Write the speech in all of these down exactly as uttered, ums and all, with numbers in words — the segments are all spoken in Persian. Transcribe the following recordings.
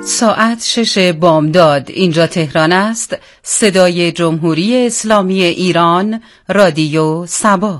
ساعت شش بامداد. اینجا تهران است. صدای جمهوری اسلامی ایران، رادیو سبا.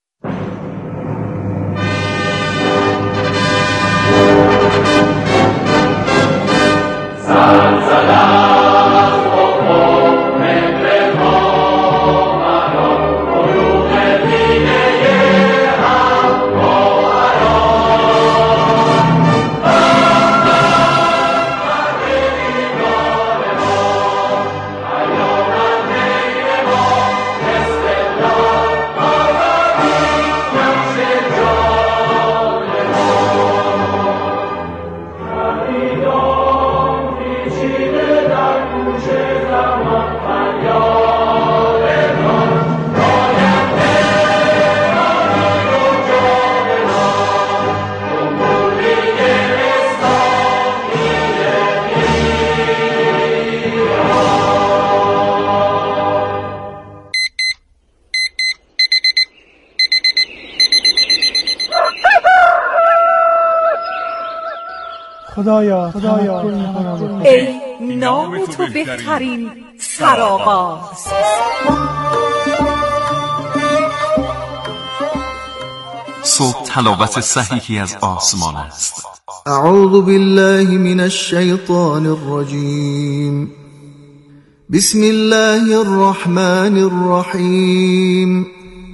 خدایا خدایا ای نام تو بهترین سرآغاز. صبح تلاوت صحیحی از آسمان است. اعوذ بالله من الشیطان الرجیم. بسم الله الرحمن الرحیم.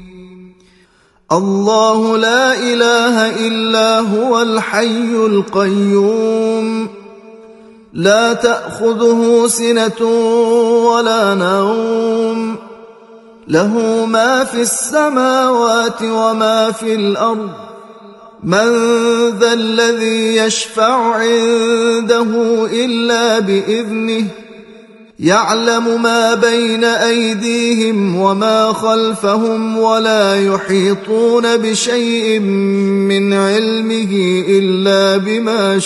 الله لا إله إلا هو الحي القيوم لا تأخذه سنة ولا نوم له ما في السماوات وما في الأرض من ذا الذي يشفع عنده إلا بإذنه يعلم ما بين أيديهم وما خلفهم ولا يحيطون بشيء من علمه إلا بما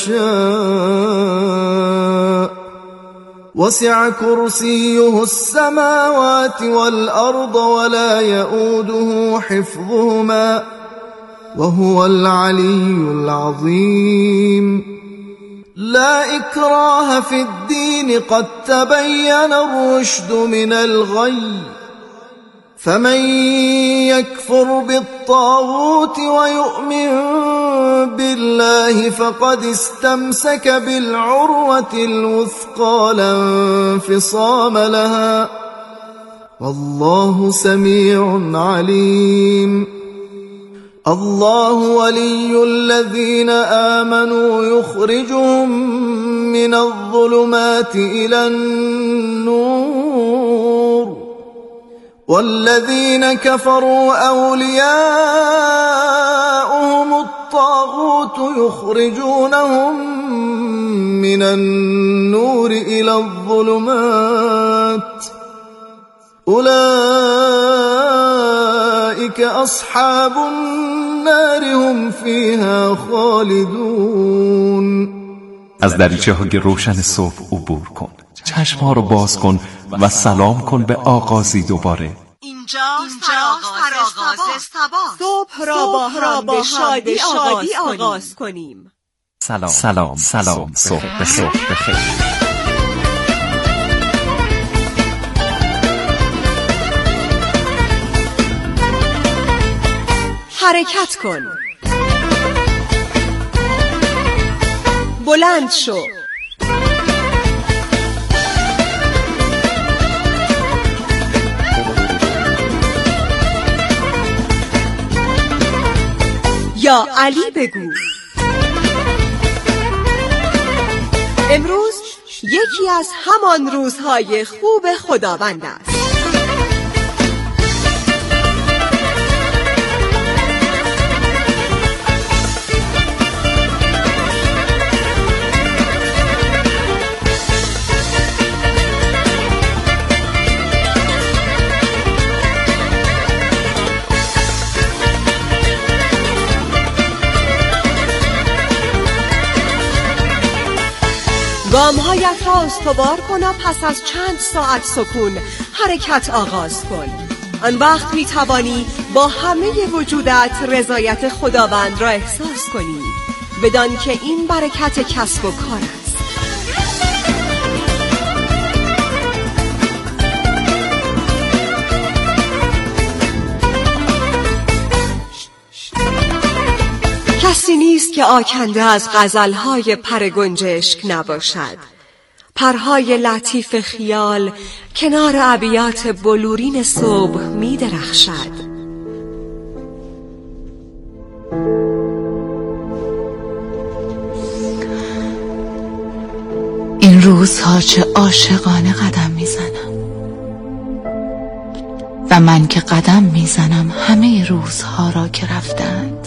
شاء وسع كرسيه السماوات والأرض ولا يؤوده حفظهما وهو العلي العظيم. لا إكراه في الدين قد تبين الرشد من الغي فمن يكفر بالطاغوت ويؤمن بالله فقد استمسك بالعروة الوثقى لا انفصام لها والله سميع عليم. الله ولي الذين آمنوا يخرجهم من الظلمات إلى النور والذين كفروا أولياؤهم الطاغوت يخرجونهم من النور إلى الظلمات أولئك أصحاب النار هم فيها خالدون. از دریچه های روشن صبح عبور کن، چشم ها رو باز کن و سلام کن به آغازی دوباره. اینجا سرآغاز سبا. صبح را با هم به شادی آغاز کنیم. سلام سلام سلام. صبح بخیر. بخیر. حرکت کن، بلند شو، یا علی بگو. امروز یکی از همان روزهای خوب خداوند است. گام‌هایت را استوار کن و پس از چند ساعت سکون حرکت آغاز کن. آن وقت می توانی با همه وجودت رضایت خداوند را احساس کنی، بدان که این برکت کسب و کار است. کسی نیست که آکنده از غزلهای پر گنجشک نباشد. پرهای لطیف خیال کنار ابیات بلورین صبح می درخشد. این روزها چه عاشقانه قدم میزنم و من که قدم میزنم همه روزها را که رفتند.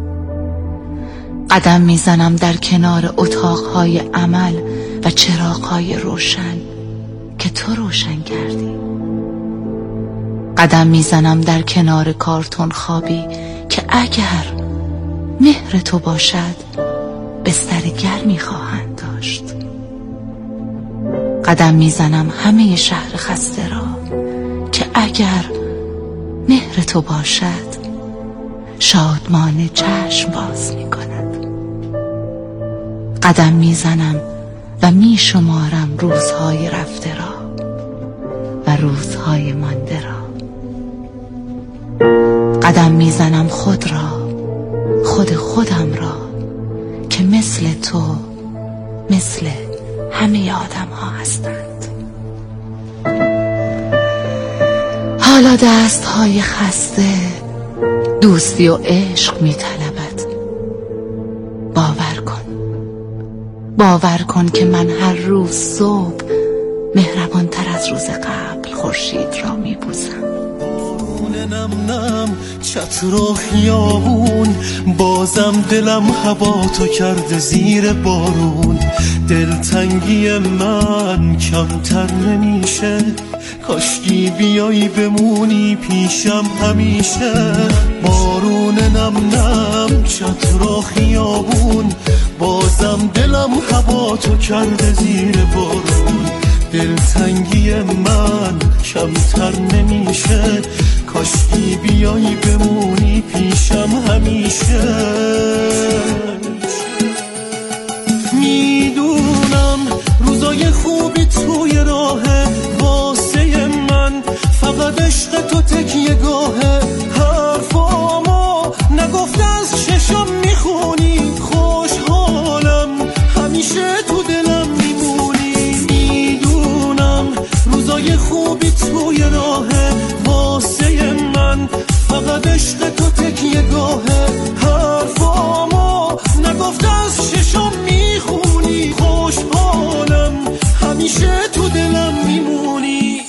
قدم میزنم در کنار اتاقهای عمل و چراغهای روشن که تو روشن کردی. قدم میزنم در کنار کارتون خوابی که اگر مهر تو باشد بستر گرمی خواهند داشت. قدم میزنم همه شهر خسته را که اگر مهر تو باشد شادمانه چشم باز میکند. قدم میزنم و میشمارم روزهای رفته را و روزهای مانده را. قدم میزنم خود را، خود خودم را که مثل تو، مثل همه آدم ها هستند. حالا دست های خسته دوستی و عشق می طلبد. باور کن، باور کن که من هر روز صبح مهربان تر از روز قبل خورشید را می بوسم. نم نم چتر و خیابون بازم دلم هوا تو کرده زیر بارون. دلتنگی من کمتر نمیشه، کاشکی بیایی بمونی پیشم همیشه. بارون نم نم چتر و خیابون بازم دلم هوا تو کرده زیر بارون. دلتنگی من کمتر نمیشه، کاشکی بیایی بمونی پیشم همیشه. میدونم روزای خوبی توی راهه واسه من، فقط عشق تو تکیه گاهه. حرفامو نگفته از چشم میخونی، خوشحالم همیشه تو دلم میمونی. میدونم روزای خوبی توی راهه واسه من، فقط عشق تو تکیه گاهه. حرفامو نگفته از چشم میخونی، خوشحالم همیشه تو دلم میمونی.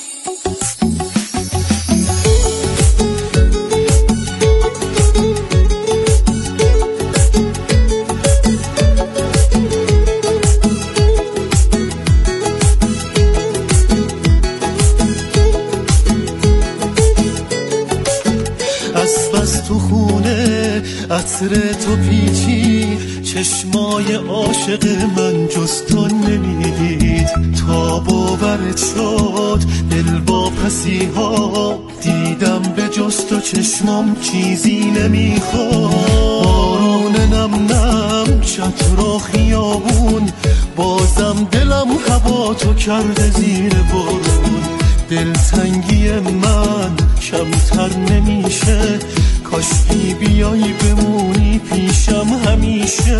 تو خونه عطر تو پیچی، چشمای عاشق من جز تو نمیدید. تا باورت شد دل با پسی ها دیدم، به جز تو چشمام چیزی نمیخواد. بارون نم نم چتر و خیابون بازم دلم هوا تو کرده زیر بارون. دلتنگی من کمتر نمیشه، کاشکی بیایی بمونی پیشم همیشه.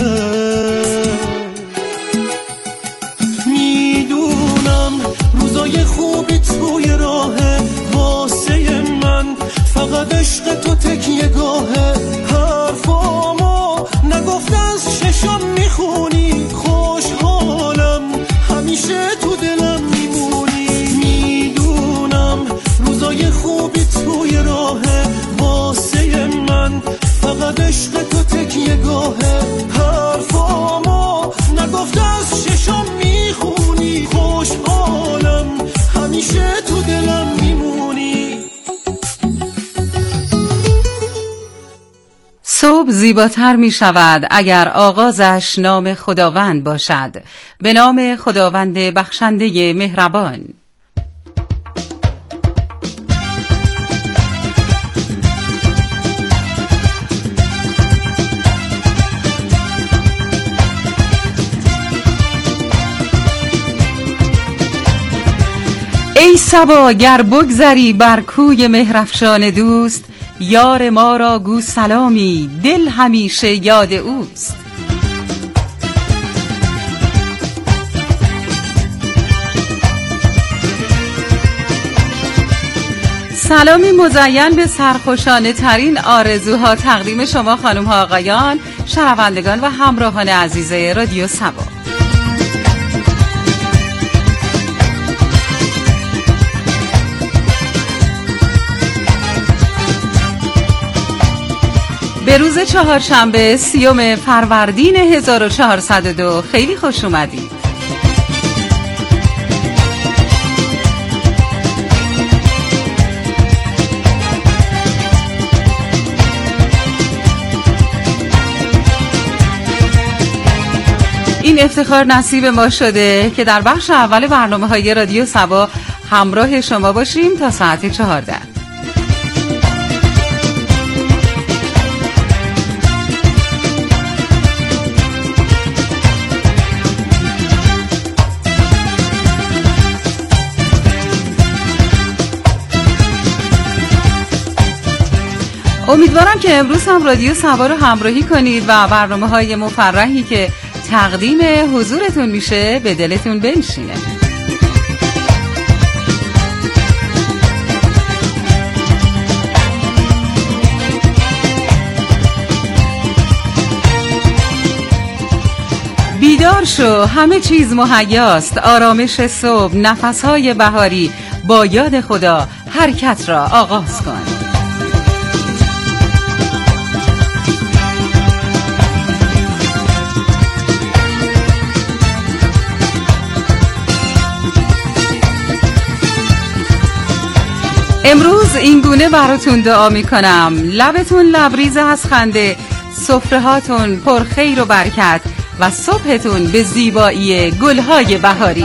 میدونم روزای خوبی توی راهه واسه من، فقط عشق تو تکیه گاهه. حرفامو نگفته از چشم میخونی، خوشحالم همیشه تو دلم میمونی. میدونم روزای خوبی توی راهه واسه من، فقط عشق تو تکیه گاهه. حرفامو نگفته از چشم میخونی، خوشحالم همیشه تو دلم میمونی. صبح زیباتر می شود اگر آغازش نام خداوند باشد. به نام خداوند بخشنده مهربان. ای صبا گر بگذری بر کوی مهرافشان دوست، یار ما را گو سلامی، دل همیشه یاد اوست. سلامی مزین به سرخوشانه ترین آرزوها تقدیم شما خانم ها آقایان، شنوندگان و همراهان عزیز رادیو سبا. به روز چهارشنبه سیوم فروردین هزار و چهارصد و دو خیلی خوش اومدید. این افتخار نصیب ما شده که در بخش اول برنامه‌های رادیو سبا همراه شما باشیم تا ساعت چهارده. امیدوارم که امروز هم رادیو سبا رو همراهی کنید و برنامه‌های مفرحی که تقدیم حضورتون میشه به دلتون بنشینه. بیدار شو، همه چیز مهیاست، آرامش صبح، نفسهای بهاری، با یاد خدا حرکت را آغاز کن. امروز این گونه براتون دعا میکنم، لبتون لبریز از خنده، سفره هاتون پر خیر و برکت و صبحتون به زیبایی گلهای بهاری.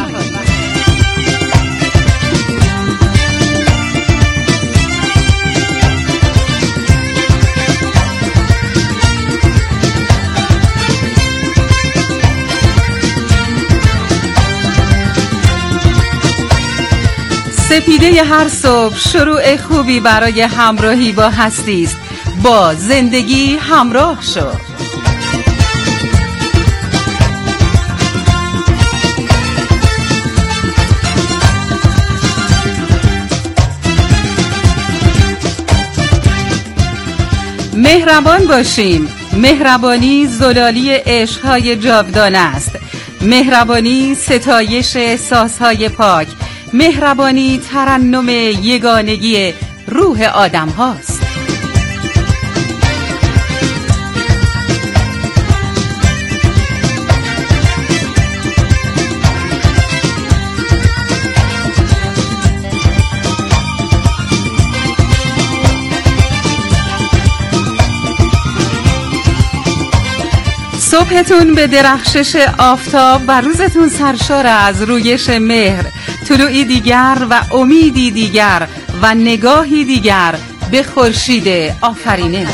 سپیده هر صبح شروع خوبی برای همراهی با هستی است. با زندگی همراه شو. مهربان باشیم. مهربانی زلالی عشق‌های جاودانه است. مهربانی ستایش احساس‌های پاک. مهربانی ترنم یگانگی روح آدم هاست. صبحتون به درخشش آفتاب و روزتون سرشار از رویش مهر، طلوعی دیگر و امیدی دیگر و نگاهی دیگر به خورشید آفرینش.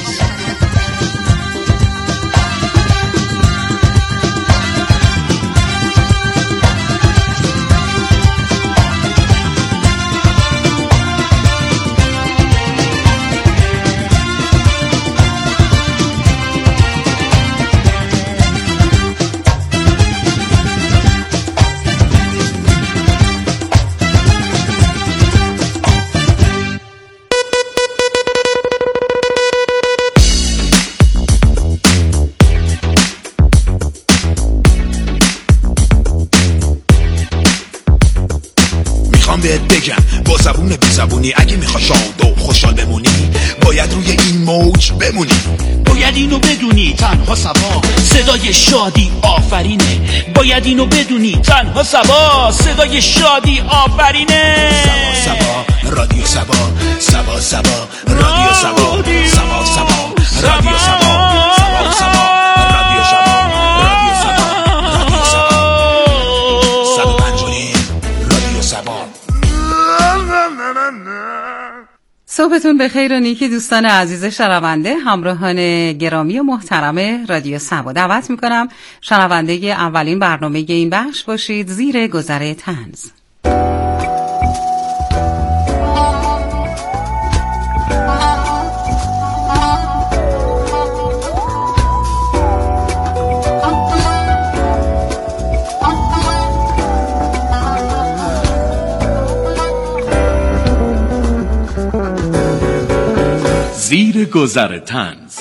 بهت بگم با زبون بی زبونی، اگه میخوای شاد و خوشحال بمونی باید روی این موج بمونی. باید اینو بدونی تنها سبا صدای شادی آفرینه. باید اینو بدونی تنها سبا صدای شادی آفرینه. سبا سبا رادیو سبا، سبا سبا رادیو سبا، سبا سبا رادیو سبا، سبا سبا رادیو سبا، رادیو سبا، رادیو سبا، صد و پنج و نیم رادیو سبا. صبحتون بخیر و نیکی دوستان عزیز شنونده، همراهان گرامی و محترم رادیو سبا. دعوت میکنم شنونده اولین برنامه این بخش باشید. زیر گذر طنز. زیر گذر طنز.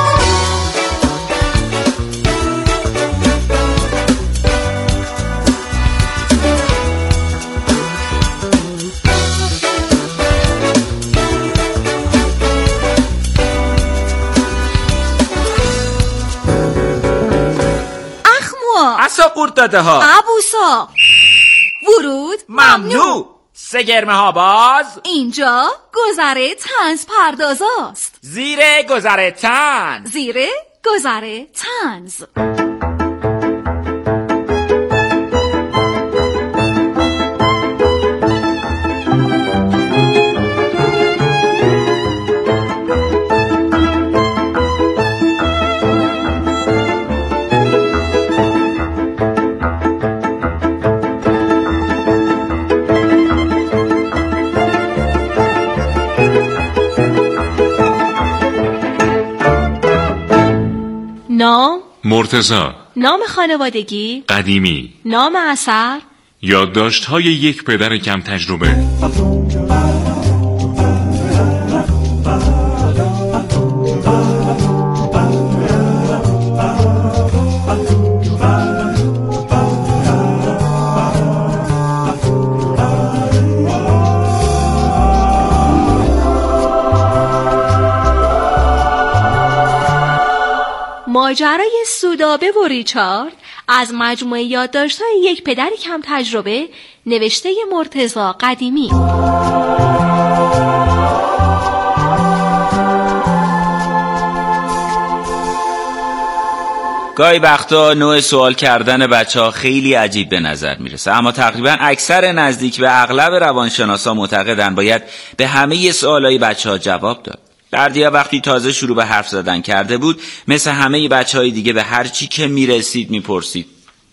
عصا قورت داده ها، ابوسا ورود ممنوع. سه گرمه ها باز. اینجا گذر طنز پردازاست. زیر گذر طنز. زیر گذر طنز. نام مرتضی. نام خانوادگی قدیمی. نام اثر یادداشت‌های یک پدر کم تجربه. ماجرای سودابه و ریچارد از مجموعه یادداشت‌های یک پدر کم تجربه نوشته مرتضی قدیمی. گاهی وقتا نوع سوال کردن بچه ها خیلی عجیب به نظر میرسه، اما تقریبا اکثر نزدیک به اغلب روانشناسا معتقدن باید به همه سوالای بچه ها جواب داد. بردیا وقتی تازه شروع به حرف زدن کرده بود، مثل همه بچه های دیگه به هر چی که میرسید میپرسید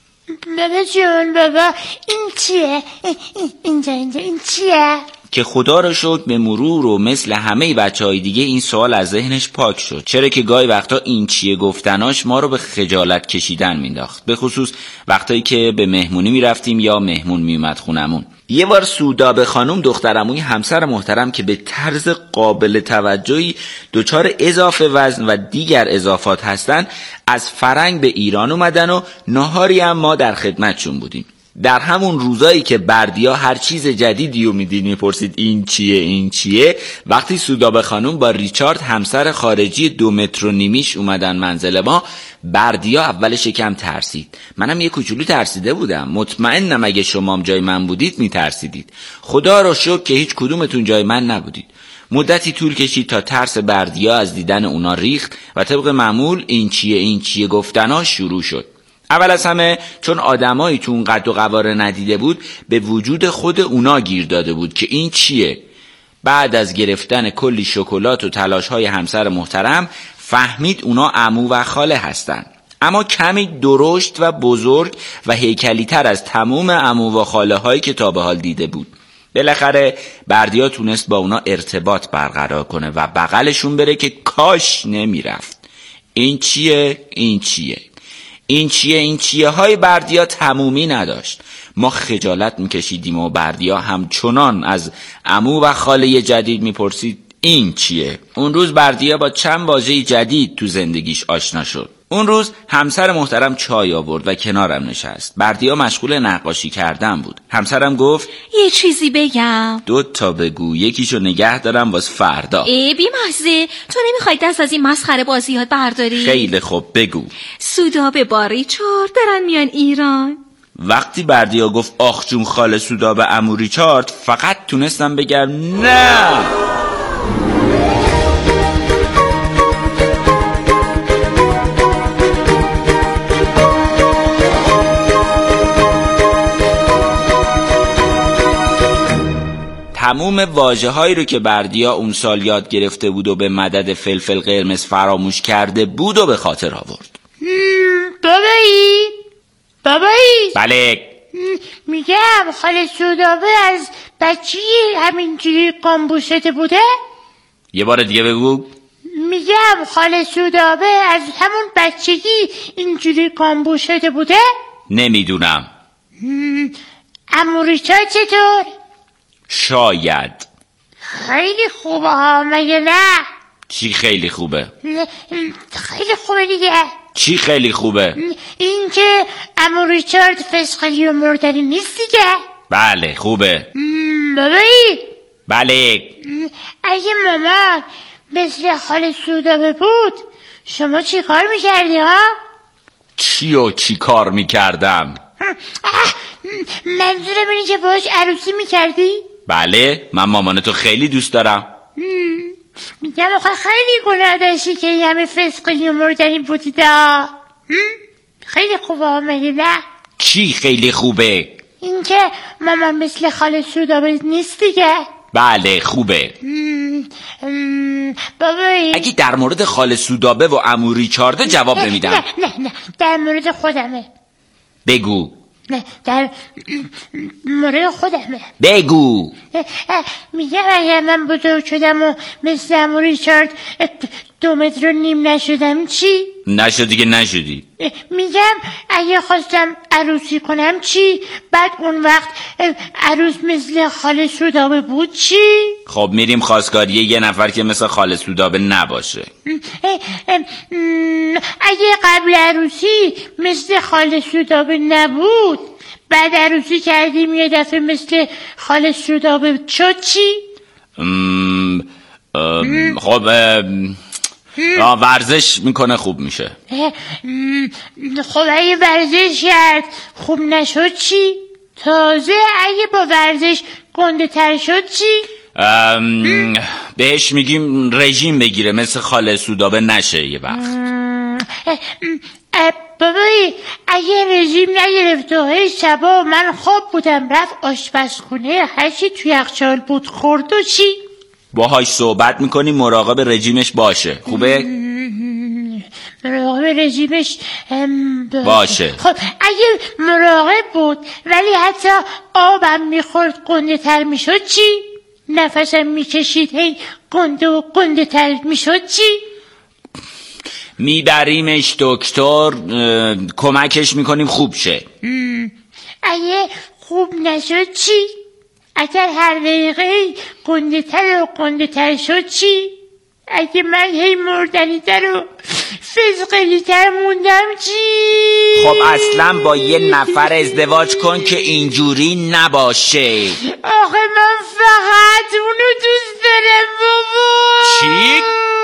بابا جون، بابا این چیه؟ اینجا اینجا این چیه؟ که خدا رو شکر به مرور و مثل همه بچه های دیگه این سوال از ذهنش پاک شد، چرا که گاهی وقتا این چیه گفتناش ما رو به خجالت کشیدن مینداخت، به خصوص وقتایی که به مهمونی میرفتیم یا مهمون میومد خونمون. یه بار سودابه خانم دخترعموی همسر محترم که به طرز قابل توجهی دچار اضافه وزن و دیگر اضافات هستن، از فرنگ به ایران اومدن و ناهاری هم ما در خدمتشون بودیم. در همون روزایی که بردیا هر چیز جدیدی رو میدید میپرسید این چیه این چیه، وقتی سودابه خانم با ریچارد همسر خارجی دو متر و نیمیش اومدن منزل ما، بردیا اولش یکم ترسید. منم یه کوچولو ترسیده بودم. مطمئنم اگه شمام جای من بودید میترسیدید. خدا رو شکر که هیچ کدومتون جای من نبودید. مدتی طول کشید تا ترس بردیا از دیدن اونا ریخت و طبق معمول این چیه این چیه گفتنا شروع شد. اول از همه چون آدمایی تو اون قد و قواره ندیده بود، به وجود خود اونا گیر داده بود که این چیه. بعد از گرفتن کلی شکلات و تلاش‌های همسر محترم فهمید اونا عمو و خاله هستن، اما کمی درشت و بزرگ و هیکلی تر از تمام عمو و خاله هایی که تا به حال دیده بود. بالاخره بردیا تونست با اونا ارتباط برقرار کنه و بغلشون بره که کاش نمیرفت. این چیه این چیه این چیه این چیه های بردیا تمومی نداشت. ما خجالت میکشیدیم و بردیا همچنان از عمو و خاله جدید میپرسید این چیه. اون روز بردیا با چند واژه جدید تو زندگیش آشنا شد. اون روز همسر محترم چای آورد و کنارم نشست. بردیا مشغول نقاشی کردن بود. همسرم گفت یه چیزی بگم. دو تا بگو، یکیشو نگه دارم واسه فردا. ای بی مزه، تو نمیخوای دست از این مسخره بازیات برداری؟ خیلی خوب بگو. سودابه با ریچارد دارن میان ایران. وقتی بردیا گفت آخ جون خاله سودابه عمو ریچارد، فقط تونستم بگم نه. تموم واژه هایی رو که بردیا اون سال یاد گرفته بود و به مدد فلفل قرمز فراموش کرده بود و به خاطر آورد. بابایی بابایی بله. میگم خاله سودابه از بچی همینجوری قامبو شده بوده؟ یه بار دیگه بگو. میگم خاله سودابه از همون بچگی اینجوری قامبو شده بوده؟ نمیدونم. عمو ریچارد چطور؟ شاید. خیلی خوبه ها، مگه نه؟ چی خیلی خوبه؟ خیلی خوبه دیگه. چی خیلی خوبه؟ این که عمو ریچارد فسقلی و مردنی نیست دیگه. بله خوبه. بابایی. بله. اگه مامان مثل خاله سودابه بود شما چی کار میکردی ها؟ چی و چی کار میکردم؟ منظورم اینه که باش عروسی میکردی؟ بله من مامانتو خیلی دوست دارم. میگم آخه خیلی گناه داشتی که این همه فسقلی و مردنی بودی دا. خیلی خوبه آمدی نه؟ چی خیلی خوبه؟ این که مامان مثل خاله سودابه نیست دیگه. بله خوبه. بابایی اگه در مورد خاله سودابه و عمو ریچارد جواب نمیدم. نه نه نه در مورد خودمه. بگو. نه در مورد خودمه. بگو. میگم اگر من بزرگ شدم و مثل عمو ریچارد دو متر و نیم نشدم چی؟ نشد دیگه نشدی. میگم اگه خواستم عروسی کنم چی؟ بعد اون وقت عروس مثل خاله سودابه بود چی؟ خب میریم خواستگاری یه نفر که مثل خاله سودابه نباشه. اگه قبل عروسی مثل خاله سودابه نبود بعد عروسی کردیم یه دفعه مثل خاله سودابه شد چی؟ ام ام خب ورزش میکنه خوب میشه. خب اگه ورزش کرد خوب نشد چی؟ تازه اگه با ورزش گنده تر شد چی؟ بهش میگیم رژیم بگیره مثل خاله سودابه نشه یه وقت. بابایی اگه رژیم نگرفت و هی شبا من خواب بودم رفت آشپزخونه هرچی توی یخچال بود خورد و چی؟ باهاش صحبت میکنی مراقب رژیمش باشه. خوبه؟ مراقب رژیمش باشه. باشه. خب اگه مراقب بود ولی حتی آبم میخورد گنده تر میشد چی؟ نفسم میکشید هی گنده و گنده تر میشد چی؟ میبریمش دکتر کمکش میکنیم خوب شه. اگه خوب نشد چی؟ اگر هر دقیقه گنده تر و گنده تر شد چی؟ اگه من هی مردنی تر و فسقلی تر موندم چی؟ خب اصلا با یه نفر ازدواج کن که اینجوری نباشه. آخه من فقط اونو دوست دارم بابا. چی؟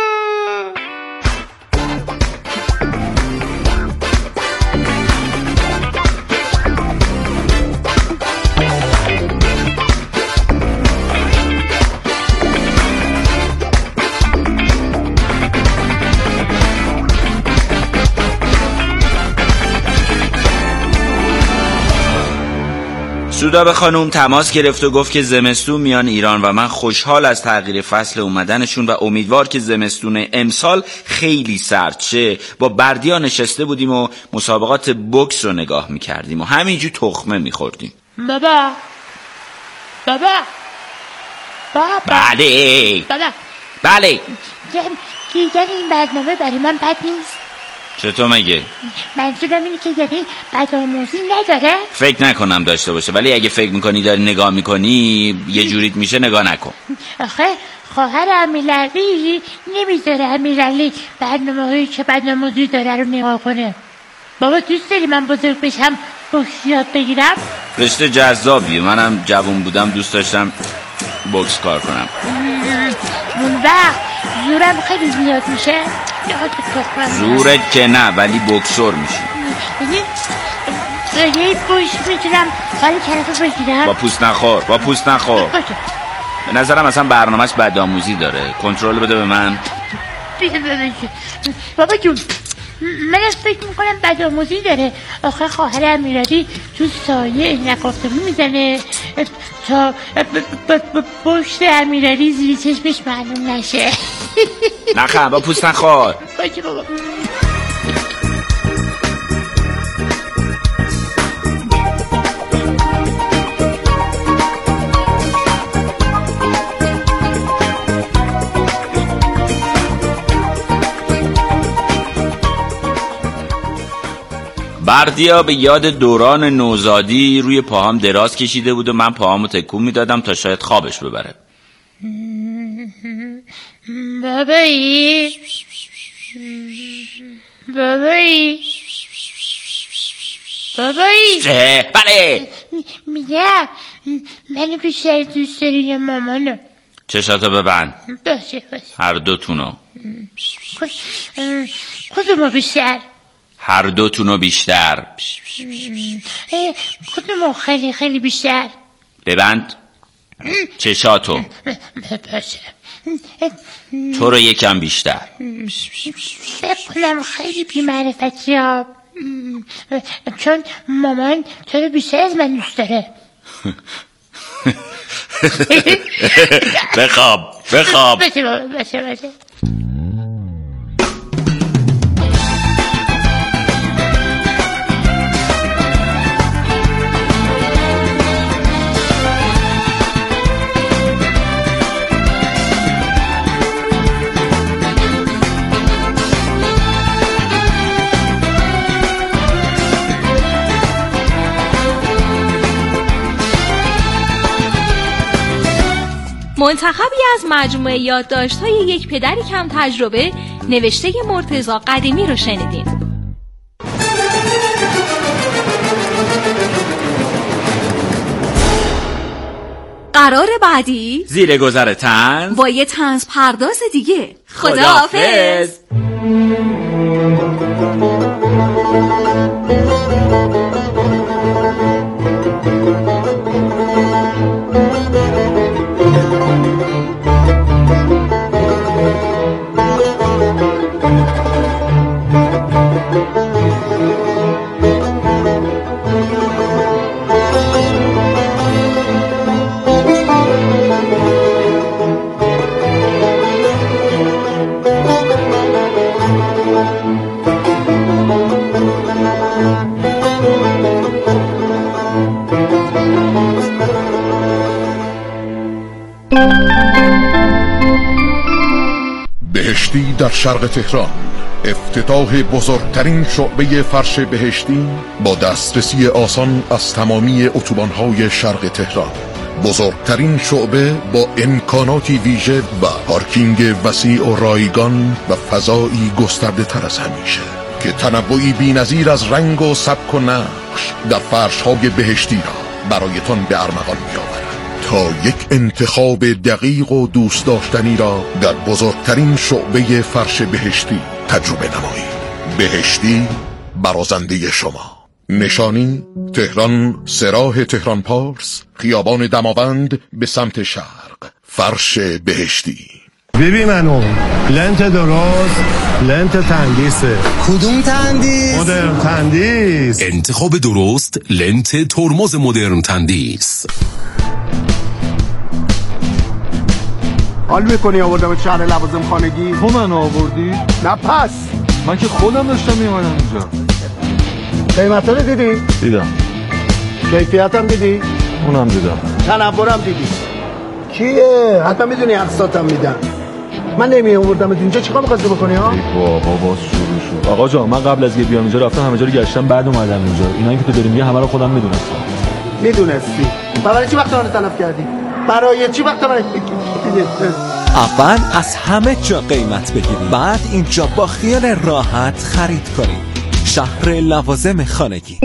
سودابه خانوم تماس گرفت و گفت که زمستون میان ایران و من خوشحال از تغییر فصل اومدنشون و امیدوار که زمستون امسال خیلی سرد شه. با بردیا نشسته بودیم و مسابقات بوکس رو نگاه میکردیم و همینجور تخمه میخوردیم. بابا بابا بابا بله بابا بله دیگر این برنامه برای من بد نیست. چطور مگه؟ منظورم اینه که یعنی بدآموزی نداره؟ فکر نکنم داشته باشه، ولی اگه فکر میکنی داری نگاه میکنی یه جوریت میشه نگاه نکن. آخه خواهر امیرعلی نمیذاره امیرعلی برنامه هایی که بدآموزی داره رو نگاه کنه. بابا دوست داری من بزرگ بشم بوکس یاد بگیرم؟ رشته جذابیه، منم جوان بودم دوست داشتم بوکس کار کنم. اون وقت زورم خیلی زیاد میشه. زورت که نه ولی بوکسور میشی. یه پوش میتونم خالی طرف بگیرم؟ با پوست نخور با پوست نخور. به نظرم اصلا برنامهش بدآموزی داره. کنترل بده به من. بابا جون من فکر میکنم بدآموزی داره. آخه خواهر امیرعلی تو سایه اینک آفتابی میزنه تا پشت امیرعلی زیر چشمش معلوم نشه. نخم با پوست نخور. باشه بابا. بردیا به یاد دوران نوزادی روی پاهام دراز کشیده بود و من پاهامو تکون میدادم تا شاید خوابش ببره. بابایی بابایی بابایی بله میگم منو بیشتر دوست داری یا مامانو؟ چشاتو ببند. باشه باشه. هر دوتونو. کدومو بیشتر؟ هر دوتونو بیشتر. کدومو خیلی خیلی بیشتر؟ ببند چشاتو. باشه. تو رو یکم بیشتر. بکنم خیلی بی‌معرفتی ها، چون مامان تو رو بیشتر از من دوست داره. بخواب بخواب. باشه باشه باشه. منتخبی از مجموعه یادداشت‌های یک پدری کم تجربه نوشته مرتضی قدیمی رو شنیدین. قرار بعدی زیر گذر طنز با یه طنز پرداز دیگه. خداحافظ. بهشتی در شرق تهران، افتتاح بزرگترین شعبه فرش بهشتی با دسترسی آسان از تمامی اتوبان‌های شرق تهران. بزرگترین شعبه با امکاناتی ویژه و پارکینگ وسیع و رایگان و فضایی گسترده تر از همیشه که تنوعی بی‌نظیر از رنگ و سبک و نقش در فرش‌های بهشتی را برایتان به ارمغان می‌آورد تا یک انتخاب دقیق و دوست داشتنی را در بزرگترین شعبه فرش بهشتی تجربه نمایید. بهشتی برازنده شما. نشانی تهران، سراح تهران پارس، خیابان دماوند به سمت شرق. فرش بهشتی. ببین منو لنت درست، لنت تندیسه. کدوم تندیس؟ مدرن تندیس. انتخاب درست لنت ترمز مدرن تندیس. حال میکنی آوردم شهر لوازم خانگی؟ تو من آوردی؟ نه پس من که خودم داشتم میمانم اینجا. قیمت رو دیدی؟ دیدم. کیفیت هم دیدی؟ اونم دیدم. تنورم دیدی؟ کیه؟ حتما میدونی اقساطم میدن. من نمی آوردم اینجا چیکار می‌خواستی بکنی ها؟ ای بابا باز شروع شد. آقا جان من قبل از که بیام اینجا رفتم همه جا رو گشتم بعد اومدم اینجا. اینایی که تو داری میگی همه رو خودم میدونستم. میدونستی؟ برای چی وقت من تلف کردی؟ برای چی وقت من اول از همه جا قیمت بگیرید، بعد اینجا با خیال راحت خرید کنید. شهر لوازم خانگی.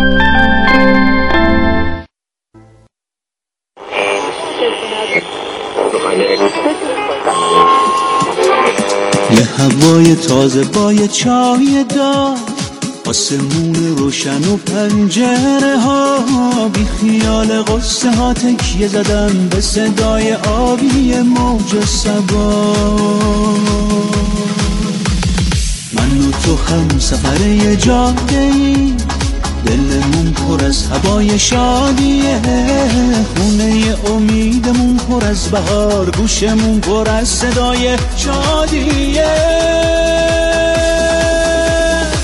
یه هوای تازه با یه چای دار، آسمون روشن و پنجره ها، بی خیال قصه ها تکیه زدن به صدای آبی موج صبا. من و تو هم سفر یه جاده ای، دلمون پر از هوای شادیه، خونه امیدمون پر از بهار، گوشمون پر از صدای شادیه.